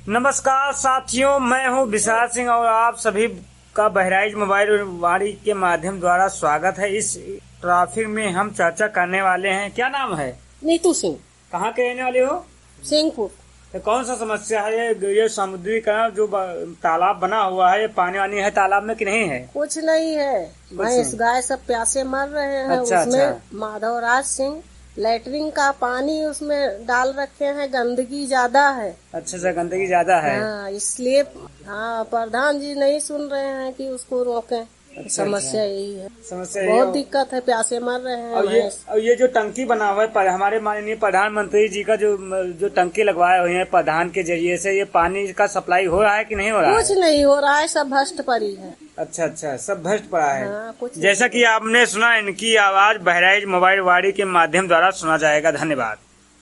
नमस्कार साथियों, मैं हूं विशाल सिंह और आप सभी का बहराइच मोबाइल वाणी के माध्यम द्वारा स्वागत है। इस ट्रैफिक में हम चर्चा करने वाले हैं। क्या नाम है? नीतू सिंह। कहाँ के रहने वाले हो? सिंहपुर। तो कौन सा समस्या है ये समुद्रीकरण जो तालाब बना हुआ है, ये पानी वानी है तालाब में कि नहीं है? कुछ नहीं है, भैंस गाय सब प्यासे मर रहे हैं। अच्छा, उसमें अच्छा। माधवराज सिंह लैटरिन का पानी उसमें डाल रखे हैं, गंदगी ज्यादा है। अच्छा, गंदगी ज्यादा है। हाँ, इसलिए प्रधान जी नहीं सुन रहे हैं कि उसको रोकें। अच्छा, समस्या यही है, समस्या बहुत दिक्कत है, प्यासे मर रहे हैं। और ये जो टंकी बना हुआ है हमारे माननीय प्रधानमंत्री जी का जो टंकी लगवाए हुए हैं प्रधान के जरिए से, ये पानी का सप्लाई हो रहा है कि नहीं हो रहा है? कुछ नहीं हो रहा है, सब भ्रष्ट पड़ी है। अच्छा, सब भ्रष्ट पड़ा है। कुछ जैसा कि आपने सुना, इनकी आवाज बहराइच मोबाइल वाणी के माध्यम द्वारा सुना जाएगा। धन्यवाद।